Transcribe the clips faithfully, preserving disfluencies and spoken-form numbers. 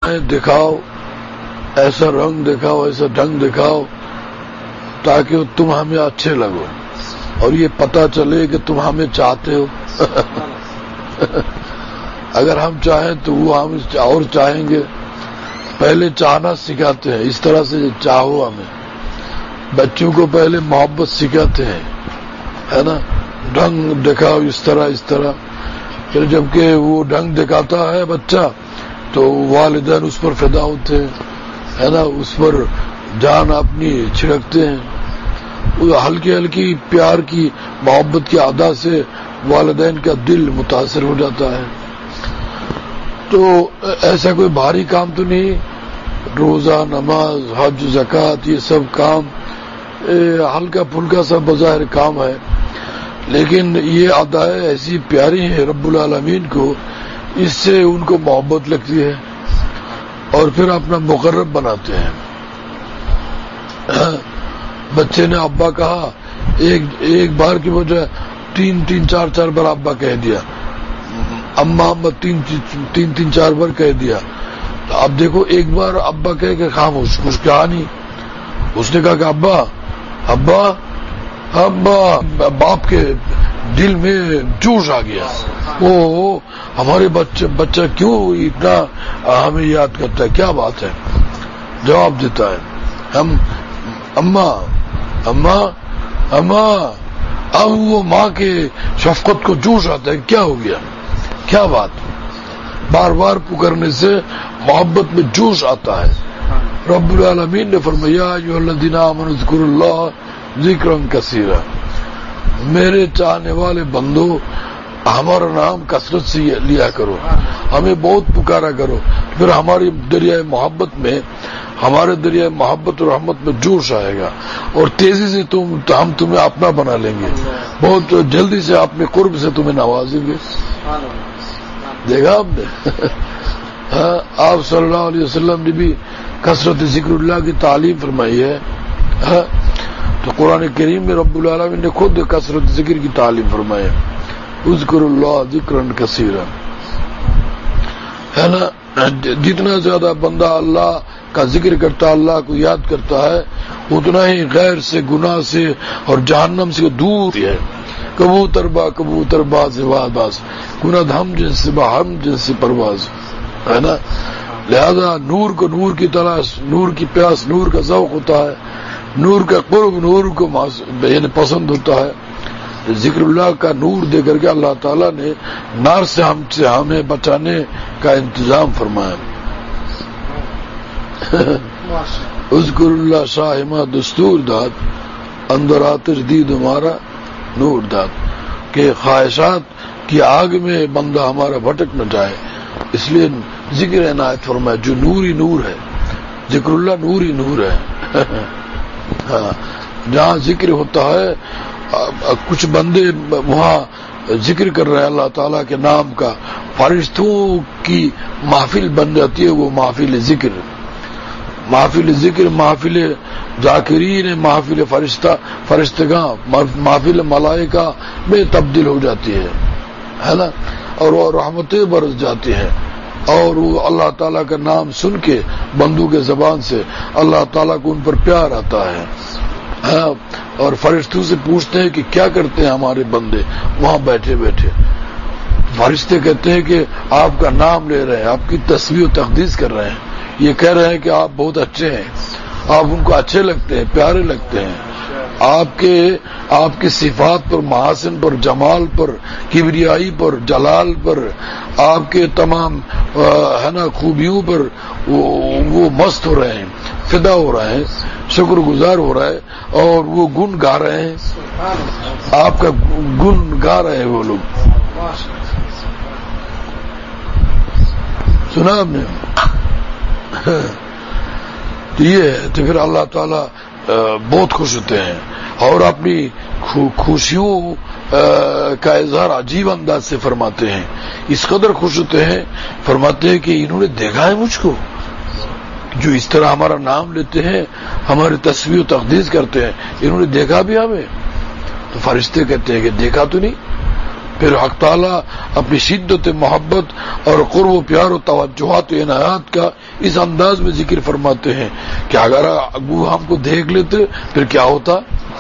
دکھاؤ، ایسا رنگ دکھاؤ، ایسا ڈھنگ دکھاؤ تاکہ تم ہمیں اچھے لگو اور یہ پتہ چلے کہ تم ہمیں چاہتے ہو. اگر ہم چاہیں تو وہ ہم اور چاہیں گے. پہلے چاہنا سکھاتے ہیں، اس طرح سے چاہو ہمیں. بچوں کو پہلے محبت سکھاتے ہیں، ہے نا، ڈھنگ دکھاؤ اس طرح اس طرح. پھر جب کہ وہ ڈھنگ دکھاتا ہے بچہ تو والدین اس پر فدا ہوتے ہیں، ہے نا، اس پر جان اپنی چھڑکتے ہیں. ہلکی ہلکی پیار کی محبت کی ادا سے والدین کا دل متاثر ہو جاتا ہے. تو ایسا کوئی بھاری کام تو نہیں. روزہ، نماز، حج، زکوٰۃ، یہ سب کام ہلکا پھلکا سا بظاہر کام ہے، لیکن یہ ادائیں ایسی پیاری ہیں رب العالمین کو، اس سے ان کو محبت لگتی ہے اور پھر اپنا مقرب بناتے ہیں. بچے نے ابا کہا، ایک ایک بار کی بجائے تین تین چار چار بار ابا کہہ دیا، اماں اماں تین تین تین چار بار کہہ دیا. تو اب دیکھو ایک بار ابا کہہ کے خاموش، کچھ کہا نہیں. اس نے کہا کہ ابا ابا ابا. باپ کے دل میں جوش آ گیا، وہ ہمارے بچے بچہ کیوں اتنا ہمیں یاد کرتا ہے، کیا بات ہے. جواب دیتا ہے، ہم اماں اماں اماں. اب وہ ماں کے شفقت کو جوش آتا ہے، کیا ہو گیا، کیا بات. بار بار پکارنے سے محبت میں جوش آتا ہے. رب العالمین نے فرمایا ایھا الذین آمنوا اذکروا اللہ ذکرا کثیرا. میرے چاہنے والے بندو ہمارا نام کثرت سے لیا کرو، ہمیں بہت پکارا کرو، پھر ہماری دریائے محبت میں ہمارے دریائے محبت اور رحمت میں جوش آئے گا اور تیزی سے تم ہم تمہیں اپنا بنا لیں گے، بہت جلدی سے اپنے قرب سے تمہیں نوازیں گے. دیکھا آپ نے. ہاں، آپ صلی اللہ علیہ وسلم نے بھی کثرت ذکر اللہ کی تعلیم فرمائی ہے. ہاں، تو قرآن کریم میں رب العالمین نے خود کثرت ذکر کی تعلیم فرمائی ہے. اذکر اللہ ذکرا کثیرا، ہے نا. جتنا زیادہ بندہ اللہ کا ذکر کرتا ہے، اللہ کو یاد کرتا ہے، اتنا ہی غیر سے، گناہ سے اور جہنم سے دور ہے. کبوتر با کبوتر باز باز، گناہ ہم جن سے با ہم جن سے پرواز، ہے نا. لہذا نور کو نور کی تلاش، نور کی پیاس، نور کا ذوق ہوتا ہے، نور کا قرب نور کو یعنی پسند ہوتا ہے. ذکر اللہ کا نور دے کر کے اللہ تعالیٰ نے نار سے ہم سے ہمیں بچانے کا انتظام فرمایا. اذکر اللہ شاہمہ دستور داد، اندر آتش دید ہمارا نور داد. کہ خواہشات کی آگ میں بندہ ہمارا بھٹک نہ جائے، اس لیے ذکر عنایت فرمایا جو نوری نور ہے. ذکر اللہ نوری نور ہے. ہاں، جہاں ذکر ہوتا ہے کچھ بندے وہاں ذکر کر رہے ہیں اللہ تعالیٰ کے نام کا، فرشتوں کی محفل بن جاتی ہے وہ محفل ذکر. محفل ذکر محفل ذاکرین، محفل فرشتہ فرشتگاں، محفل ملائکہ میں تبدیل ہو جاتی ہے، ہے نا. اور وہ رحمتیں برس جاتی ہیں اور وہ اللہ تعالیٰ کا نام سن کے بندوں کے زبان سے اللہ تعالیٰ کو ان پر پیار آتا ہے. ہاں، اور فرشتوں سے پوچھتے ہیں کہ کیا کرتے ہیں ہمارے بندے وہاں بیٹھے بیٹھے. فرشتے کہتے ہیں کہ آپ کا نام لے رہے ہیں، آپ کی تسبیح و تقدیس کر رہے ہیں، یہ کہہ رہے ہیں کہ آپ بہت اچھے ہیں، آپ ان کو اچھے لگتے ہیں، پیارے لگتے ہیں. آپ کے آپ کی صفات پر، محاسن پر، جمال پر، کبریائی پر، جلال پر، آپ کے تمام ہے نا خوبیوں پر وہ مست ہو رہے ہیں، فدا ہو رہے ہیں، شکر گزار ہو رہا ہے اور وہ گن گا رہے ہیں، آپ کا گن گا رہے ہیں وہ لوگ. سنا آپ نے. تو یہ ہے، تو پھر اللہ تعالیٰ بہت خوش ہوتے ہیں اور اپنی خوشیوں کا اظہار عجیب انداز سے فرماتے ہیں. اس قدر خوش ہوتے ہیں، فرماتے ہیں کہ انہوں نے دیکھا ہے مجھ کو جو اس طرح ہمارا نام لیتے ہیں، ہماری تسبیح و تقدیس کرتے ہیں، انہوں نے دیکھا بھی ہمیں. تو فرشتے کہتے ہیں کہ دیکھا تو نہیں، پھر حق تعالیٰ اپنی شدت محبت اور قرب و پیار و توجہات و عنایات کا اس انداز میں ذکر فرماتے ہیں کہ اگر ابو ہم کو دیکھ لیتے پھر کیا ہوتا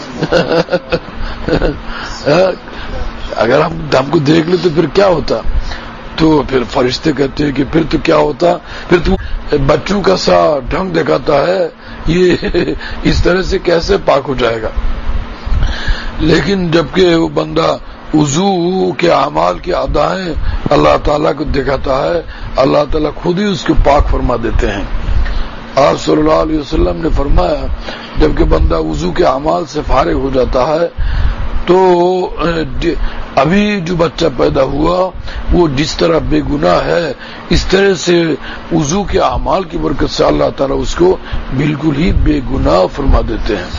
اگر ہم ہم کو دیکھ لیتے پھر کیا ہوتا؟ تو پھر فرشتے کہتے ہیں کہ پھر تو کیا ہوتا، پھر تو بچوں کا سا ڈھنگ دکھاتا ہے، یہ اس طرح سے کیسے پاک ہو جائے گا؟ لیکن جبکہ وہ بندہ وضو کے اعمال کی ادائیں اللہ تعالیٰ کو دکھاتا ہے، اللہ تعالیٰ خود ہی اس کو پاک فرما دیتے ہیں۔ آپ صلی اللہ علیہ وسلم نے فرمایا جبکہ بندہ وضو کے اعمال سے فارغ ہو جاتا ہے تو ابھی جو بچہ پیدا ہوا وہ جس طرح بے گناہ ہے اس طرح سے وضو کے اعمال کی برکت سے اللہ تعالیٰ اس کو بالکل ہی بے گناہ فرما دیتے ہیں۔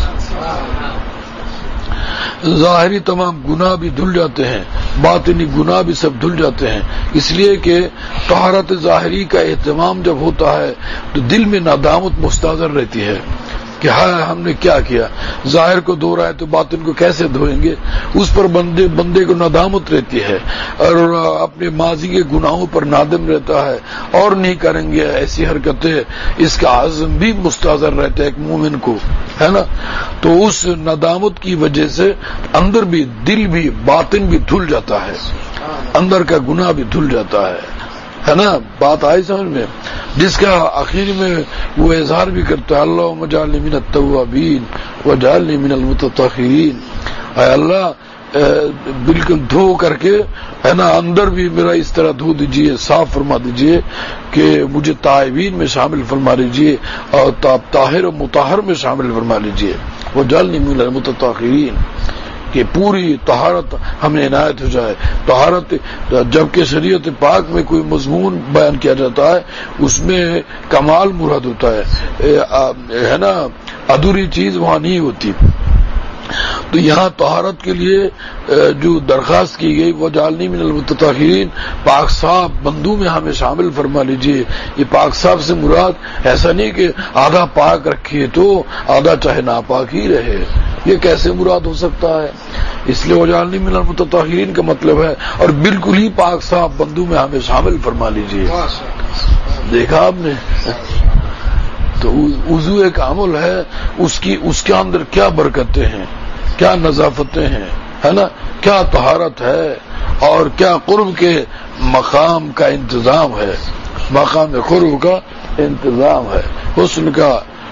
ظاہری تمام گناہ بھی دھل جاتے ہیں، باطنی گناہ بھی سب دھل جاتے ہیں، اس لیے کہ طہارت ظاہری کا اہتمام جب ہوتا ہے تو دل میں ندامت مستحضر رہتی ہے کہ ہاں ہم نے کیا کیا، ظاہر کو دھو رہا ہے تو باطن کو کیسے دھوئیں گے، اس پر بندے بندے کو ندامت رہتی ہے اور اپنے ماضی کے گناہوں پر نادم رہتا ہے اور نہیں کریں گے ایسی حرکتیں، اس کا عزم بھی مستحضر رہتا ہے ایک مومن کو، ہے نا۔ تو اس ندامت کی وجہ سے اندر بھی دل بھی باطن بھی دھل جاتا ہے، اندر کا گناہ بھی دھل جاتا ہے، ہے نا۔ بات آئی سمجھ میں؟ جس کا آخر میں وہ اظہار بھی کرتا ہے اللہم اجعلنی من التوابین واجعلنی من المتطہرین، اے اللہ بالکل دھو کر کے، ہے نا، اندر بھی میرا اس طرح دھو دیجئے، صاف فرما دیجئے کہ مجھے تائبین میں شامل فرما لیجئے اور طاہر و مطہر میں شامل فرما لیجئے، واجعلنی من المتطہرین، کہ پوری طہارت ہمیں عنایت ہو جائے۔ طہارت جبکہ شریعت پاک میں کوئی مضمون بیان کیا جاتا ہے اس میں کمال مراد ہوتا ہے، ہے نا، ادھوری چیز وہاں نہیں ہوتی۔ تو یہاں طہارت کے لیے جو درخواست کی گئی وہ جعلنی من المتطہرین، پاک صاف بندوں میں ہمیں شامل فرما لیجئے۔ یہ پاک صاف سے مراد ایسا نہیں کہ آدھا پاک رکھیے تو آدھا چاہے ناپاک ہی رہے، یہ کیسے مراد ہو سکتا ہے؟ اس لیے وجعلنی من المتطہرین کا مطلب ہے اور بالکل ہی پاک صاف بندوں میں ہمیں شامل فرما لیجئے۔ دیکھا آپ نے؟ تو وضو ایک عمل ہے، اس کی اس کے اندر کیا برکتیں ہیں، کیا نظافتیں ہیں، ہے نا، کیا طہارت ہے اور کیا قرب کے مقام کا انتظام ہے، مقام قرب کا انتظام ہے، حسن کا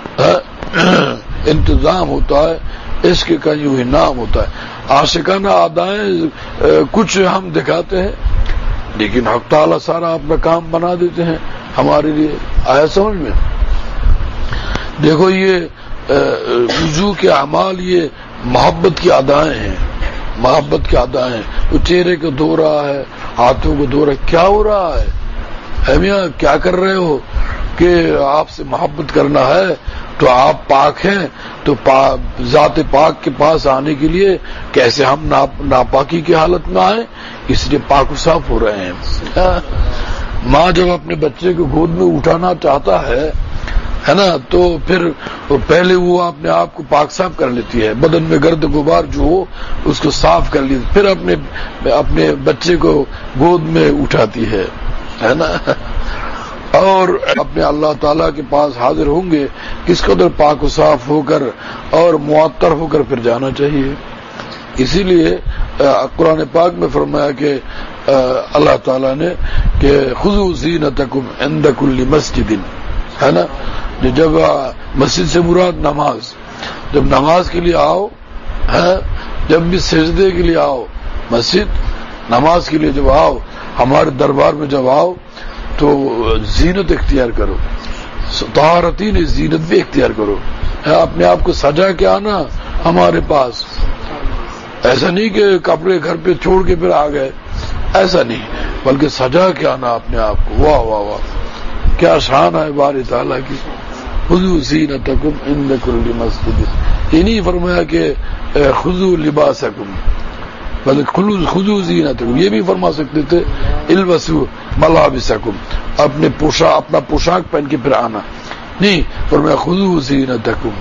انتظام ہوتا ہے، عشق کا یوں ہی نام ہوتا ہے۔ عاشقانہ ادائیں کچھ ہم دکھاتے ہیں لیکن حق تعالیٰ سارا اپنا کام بنا دیتے ہیں ہمارے لیے۔ آیا سمجھ میں؟ دیکھو یہ وضو کے اعمال یہ محبت کی ادائیں ہیں، محبت کی ادائیں۔ وہ چہرے کو دھو رہا ہے، ہاتھوں کو دھو رہا ہے، کیا ہو رہا ہے؟ اے میاں کیا کر رہے ہو کہ آپ سے محبت کرنا ہے تو آپ پاک ہیں تو پا ذات پاک کے پاس آنے کے لیے کیسے ہم ناپاکی کی حالت میں آئیں، اس لیے پاک و صاف ہو رہے ہیں۔ ماں جب اپنے بچے کو گود میں اٹھانا چاہتا ہے ہے نا تو پھر پہلے وہ اپنے آپ کو پاک صاف کر لیتی ہے، بدن میں گرد غبار جو ہو اس کو صاف کر لیتی، پھر اپنے اپنے بچے کو گود میں اٹھاتی ہے، ہے نا، اور اپنے اللہ تعالیٰ کے پاس حاضر ہوں گے کس قدر پاک و صاف ہو کر اور معطر ہو کر پھر جانا چاہیے۔ اسی لیے قرآن پاک میں فرمایا کہ اللہ تعالیٰ نے کہ خذوا زینتکم عند کل مسجد، ہے نا، جب مسجد سے مراد نماز، جب نماز کے لیے آؤ، ہے، جب بھی سجدے کے لیے آؤ، مسجد نماز کے لیے جب آؤ، ہمارے دربار میں جب آؤ تو زینت اختیار کرو، طہارتی نے زینت بھی اختیار کرو، اپنے آپ کو سجا کے آنا ہمارے پاس، ایسا نہیں کہ کپڑے گھر پہ چھوڑ کے پھر آ گئے، ایسا نہیں، بلکہ سجا کے آنا اپنے آپ کو۔ واہ واہ واہ، کیا شان ہے باری تعالیٰ کی۔ خذوا زینتکم عند کل مسجد، یہ نہیں فرمایا کہ خذوا لباسکم، بلکہ خذوا زینتکم، یہ بھی فرما سکتے تھے البسوا ملابسکم، اپنے پوشاک اپنا پوشاک پہن کے پھر آنا، نہیں فرمایا خذوا زینتکم،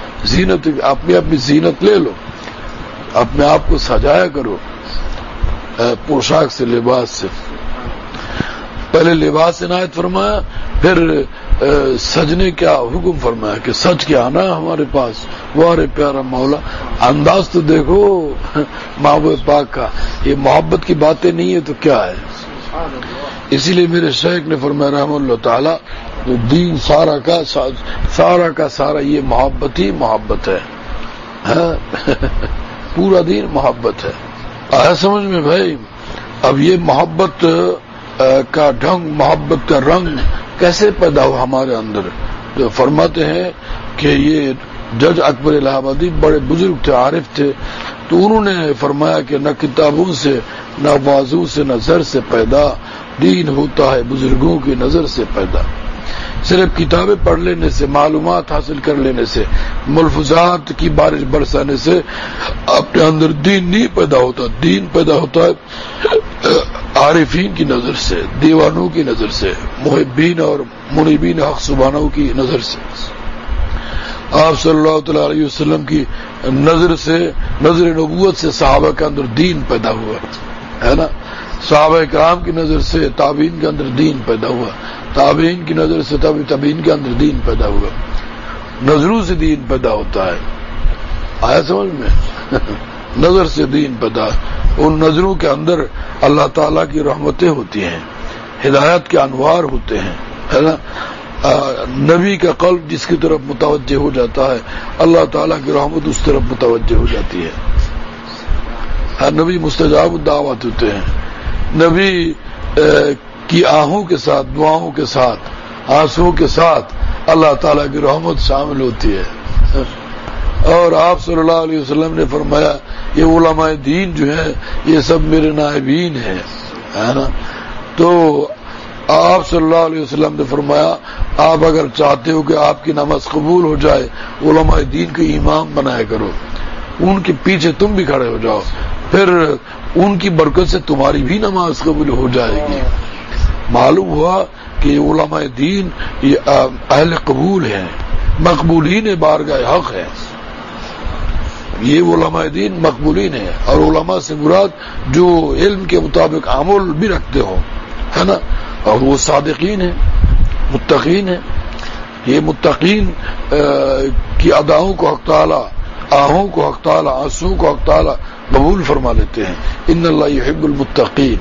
زینت اپنی اپنی زینت لے لو، اپنے آپ کو سجایا کرو، پوشاک سے، لباس سے. پہلے لباس سے عنایت فرمایا، پھر سجنے کیا حکم فرمایا کہ سج کے آنا ہمارے پاس. وارے پیارا مولا، انداز تو دیکھو محبوب پاک کا. یہ محبت کی باتیں نہیں ہے تو کیا ہے. اسی لیے میرے شیخ نے فرمایا رحمہ اللہ تعالی، تو دین سارا کا سارا کا سارا یہ محبت ہی محبت ہے. پورا دین محبت ہے. آیا سمجھ میں بھائی؟ اب یہ محبت کا ڈھنگ، محبت کا رنگ کیسے پیدا ہوا ہمارے اندر؟ تو فرماتے ہیں کہ یہ جج اکبر الہ آبادی بڑے بزرگ تھے، عارف تھے. تو انہوں نے فرمایا کہ نہ کتابوں سے، نہ بازو سے، نہ زر سے پیدا، دین ہوتا ہے بزرگوں کی نظر سے پیدا. صرف کتابیں پڑھ لینے سے، معلومات حاصل کر لینے سے، ملفوظات کی بارش برسانے سے اپنے اندر دین نہیں پیدا ہوتا. دین پیدا ہوتا ہے عارفین کی نظر سے، دیوانوں کی نظر سے، محبین اور منیبین حق سبحانہ کی نظر سے. آپ صلی اللہ تعالی علیہ وسلم کی نظر سے، نظر نبوت سے صحابہ کے اندر دین پیدا ہوا ہے نا. صحابہ کرام کی نظر سے تابعین کے اندر دین پیدا ہوا، تابعین کی نظر سے تابع تابعین کے اندر دین پیدا ہوا. نظروں سے دین پیدا ہوتا ہے. آیا سمجھ میں؟ نظر سے دین پیدا. ان نظروں کے اندر اللہ تعالیٰ کی رحمتیں ہوتی ہیں، ہدایت کے انوار ہوتے ہیں، ہے نا. نبی کا قلب جس کی طرف متوجہ ہو جاتا ہے، اللہ تعالیٰ کی رحمت اس طرف متوجہ ہو جاتی ہے. ہر نبی مستجاب الدعوات ہوتے ہیں. نبی کی آہوں کے ساتھ، دعاؤں کے ساتھ، آنسوؤں کے ساتھ اللہ تعالیٰ کی رحمت شامل ہوتی ہے. اور آپ صلی اللہ علیہ وسلم نے فرمایا یہ علماء دین جو ہیں یہ سب میرے نائبین ہیں، ہے نا. تو آپ صلی اللہ علیہ وسلم نے فرمایا آپ اگر چاہتے ہو کہ آپ کی نماز قبول ہو جائے، علماء دین کے امام بنایا کرو، ان کے پیچھے تم بھی کھڑے ہو جاؤ، پھر ان کی برکت سے تمہاری بھی نماز قبول ہو جائے گی. معلوم ہوا کہ علماء دین یہ اہل قبول ہیں، مقبولین بارگاہ حق ہیں. یہ علماء دین مقبولین ہیں، اور علماء سے مراد جو علم کے مطابق عمل بھی رکھتے ہو، ہے نا. اور وہ صادقین ہیں، متقین ہیں. یہ متقین کی اداؤں کو حق تعالی، آہوں کو حق تعالی، آنسوؤں کو حق تعالی قبول فرما لیتے ہیں. ان اللہ یحب المتقین،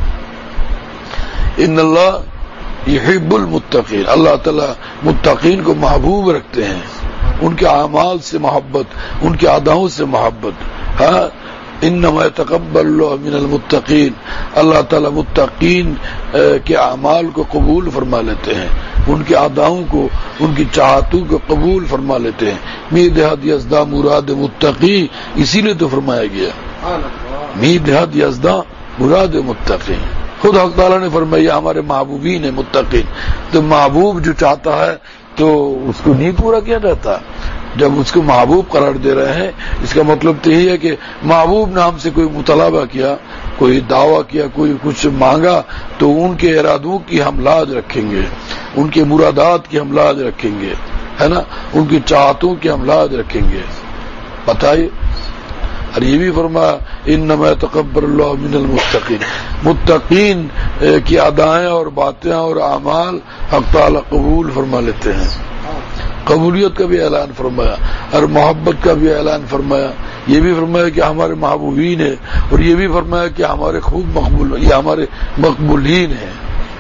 ان اللہ یحب المتقین. اللہ تعالی متقین کو محبوب رکھتے ہیں، ان کے اعمال سے محبت، ان کے اداؤں سے محبت. ہاں، انما يتقبل اللہ من المتقین. اللہ تعالی متقین کے اعمال کو قبول فرما لیتے ہیں، ان کے اداؤں کو، ان کی چاہتوں کو قبول فرما لیتے ہیں. می دہد یزدا مراد متقی، اسی لیے تو فرمایا گیا می دہد یزدا مراد متقی. خود حق تعالیٰ نے فرمایا ہمارے محبوبین ہیں متقین. تو محبوب جو چاہتا ہے تو اس کو نہیں پورا کیا جاتا. جب اس کو محبوب قرار دے رہے ہیں، اس کا مطلب تو یہی ہے کہ محبوب نے ہم سے کوئی مطالبہ کیا، کوئی دعویٰ کیا، کوئی کچھ مانگا، تو ان کے ارادوں کی ہم لاج رکھیں گے، ان کے مرادات کی ہم لاج رکھیں گے، ہے نا. ان کی چاہتوں کی ہم لاج رکھیں گے. بتائیے. اور یہ بھی فرمایا انما يتقبل اللہ من المتقین. متقین کی ادائیں اور باتیں اور اعمال حق تعالی قبول فرما لیتے ہیں. قبولیت کا بھی اعلان فرمایا اور محبت کا بھی اعلان فرمایا. یہ بھی فرمایا کہ ہمارے محبوبین ہیں، اور یہ بھی فرمایا کہ ہمارے خوب مقبول، یہ ہمارے مقبولین ہیں.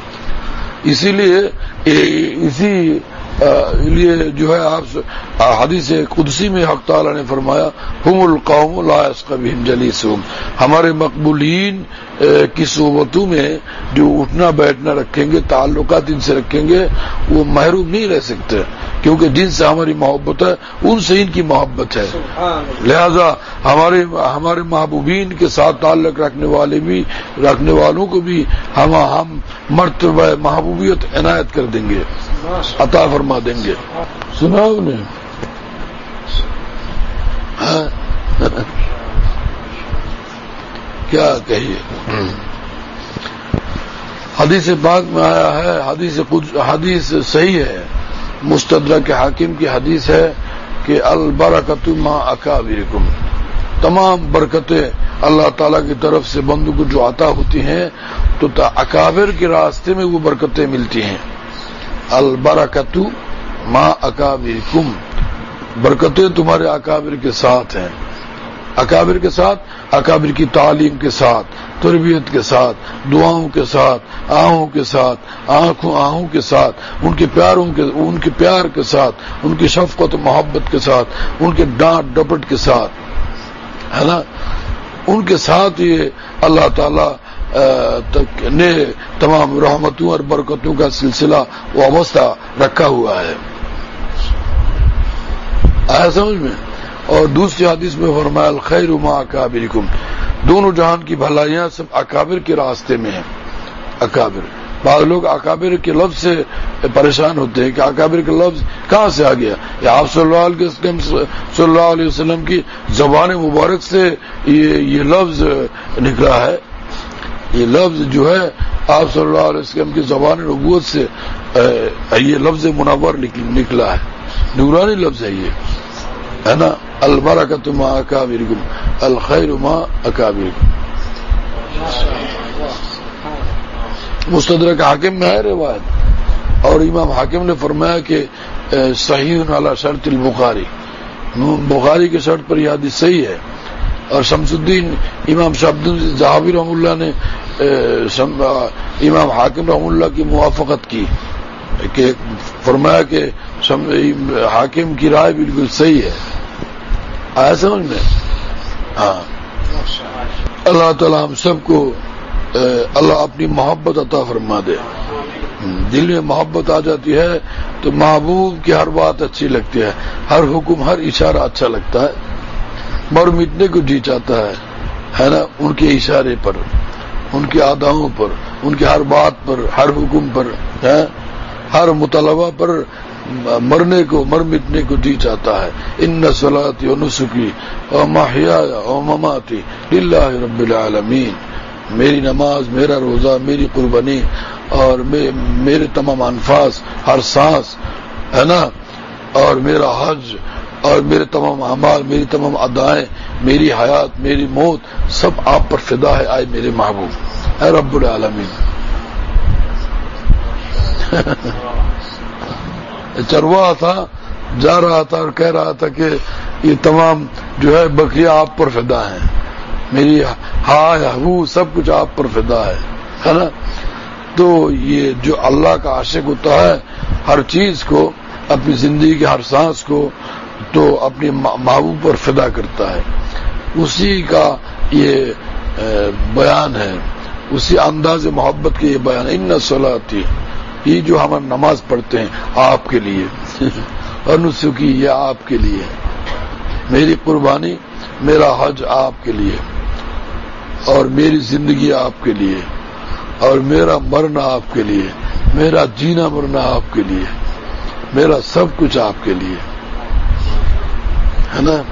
اسی لیے اسی لیے جو ہے آپ حدیث قدسی میں حق تعالیٰ نے فرمایا ہم القوم لا یشقی بہم جلیسہم. ہمارے مقبولین کی صحبتوں میں جو اٹھنا بیٹھنا رکھیں گے، تعلقات ان سے رکھیں گے، وہ محروم نہیں رہ سکتے، کیونکہ جن سے ہماری محبت ہے ان سے ان کی محبت ہے. لہذا ہمارے ہمارے محبوبین کے ساتھ تعلق رکھنے والے بھی رکھنے والوں کو بھی ہم ہم مرتبہ محبوبیت عنایت کر دیں گے، عطا فرما دیں گے. سنا انہیں کیا کہیے. حدیث پاک میں آیا ہے، حدیث حدیث صحیح ہے، مستدرک حاکم کی حدیث ہے کہ البرکۃ مع اکابرکم. تمام برکتیں اللہ تعالیٰ کی طرف سے بندوں کو جو عطا ہوتی ہیں تو اکابر کے راستے میں وہ برکتیں ملتی ہیں. البرکۃ ما اکابرکم، برکتیں تمہارے اکابر کے ساتھ ہیں. اکابر کے ساتھ، اکابر کی تعلیم کے ساتھ، تربیت کے ساتھ، دعاؤں کے ساتھ، آہوں کے ساتھ، آنکھوں آہوں کے ساتھ، ان کے پیاروں کے ان کے پیار کے ساتھ، ان کی شفقت و محبت کے ساتھ، ان کے ڈانٹ ڈپٹ کے ساتھ، ہے نا، ان کے ساتھ یہ اللہ تعالی نے تمام رحمتوں اور برکتوں کا سلسلہ وابستہ رکھا ہوا ہے. آیا سمجھ میں؟ اور دوسری حدیث میں فرمایا الخیر مع اکابرکم، دونوں جہان کی بھلائیاں سب اکابر کے راستے میں ہیں. اکابر، بعض لوگ اکابر کے لفظ سے پریشان ہوتے ہیں کہ اکابر کا لفظ کہاں سے آ گیا. یہ آپ صلی اللہ علیہ وسلم صلی اللہ علیہ وسلم کی زبان مبارک سے یہ یہ لفظ نکلا ہے. یہ لفظ جو ہے آپ صلی اللہ علیہ وسلم کی زبان نبوت سے یہ لفظ منور نکلا ہے، نورانی لفظ ہے یہ، ہے نا. البرکۃ مع اکابرکم، الخیر مع اکابرکم. مستدرک حاکم میں ہے روایت، اور امام حاکم نے فرمایا کہ صحیح علی شرط البخاری، بخاری کے شرط پر یہ حدیث صحیح ہے. اور شمس الدین امام شعب الدین ذہبی رحمہ اللہ نے امام حاکم رحمہ اللہ کی موافقت کی کہ فرمایا کہ حاکم کی رائے بالکل صحیح ہے. آیا سمجھ میں؟ ہاں. اللہ تعالی ہم سب کو اللہ اپنی محبت عطا فرما دے. دل میں محبت آ جاتی ہے تو محبوب کی ہر بات اچھی لگتی ہے، ہر حکم ہر اشارہ اچھا لگتا ہے. مر مٹنے کو جی چاہتا ہے ہے نا، ان کے اشارے پر، ان کے اداؤں پر، ان کی ہر بات پر، ہر حکم پر، ہر مطالبہ پر مرنے کو مر مٹنے کو جی چاہتا ہے. ان صلاتی و نسکی و محیای و مماتی للہ رب العالمین، میری نماز، میرا روزہ، میری قربانی اور میرے تمام انفاس، ہر سانس، ہے نا، اور میرا حج اور میرے تمام اعمال، میری تمام ادائیں، میری حیات، میری موت سب آپ پر فدا ہے آئے میرے محبوب، اے رب العالمین. چرواہا تھا، جا رہا تھا اور کہہ رہا تھا کہ یہ تمام جو ہے بکریاں آپ پر فدا ہیں، میری ہائے ہو سب کچھ آپ پر فدا ہے، ہے نا. تو یہ جو اللہ کا عاشق ہوتا ہے ہر چیز کو، اپنی زندگی کے ہر سانس کو تو اپنے محبوب پر فدا کرتا ہے. اسی کا یہ بیان ہے، اسی انداز محبت کے یہ بیان ہے. ان صلاتی، یہ جو ہم نماز پڑھتے ہیں آپ کے لیے، اور نسکی یہ آپ کے لیے، میری قربانی، میرا حج آپ کے لیے، اور میری زندگی آپ کے لیے، اور میرا مرنا آپ کے لیے، میرا جینا مرنا آپ کے لیے، میرا سب کچھ آپ کے لیے، ہے نا.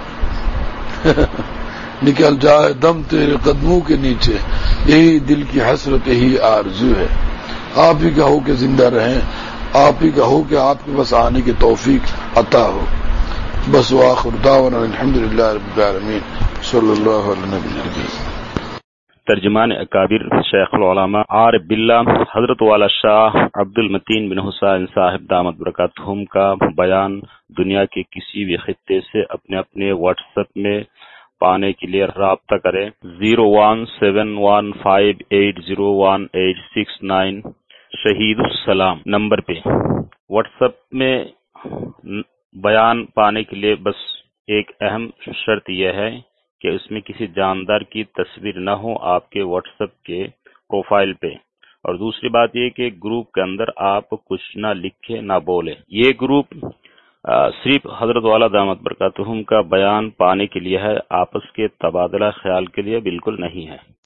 نکل جائے دم تیرے قدموں کے نیچے، یہی دل کی حسرت، یہی آرزو ہے. آپ ہی کا ہو کہ زندہ رہیں، آپ ہی کا ہو کہ آپ کے بس آنے کی توفیق عطا ہو. بس وآخر دعوانا الحمدللہ رب العالمین صلی اللہ علیہ وسلم. ترجمان اکابر شیخ العلماء عارف باللہ حضرت والا شاہ عبد المتین بن حسین صاحب دامت برکاتہم کا بیان دنیا کے کسی بھی خطے سے اپنے اپنے واٹس ایپ میں پانے کے لیے رابطہ کریں zero one seven one five eight zero one eight six nine شہید السلام نمبر پہ. واٹس ایپ میں بیان پانے کے لیے بس ایک اہم شرط یہ ہے کہ اس میں کسی جاندار کی تصویر نہ ہو آپ کے واٹس ایپ کے پروفائل پہ. اور دوسری بات یہ کہ گروپ کے اندر آپ کچھ نہ لکھے نہ بولے. یہ گروپ صرف حضرت والا دامت برکاتہم کا بیان پانے کے لیے ہے، آپس کے تبادلہ خیال کے لیے بالکل نہیں ہے.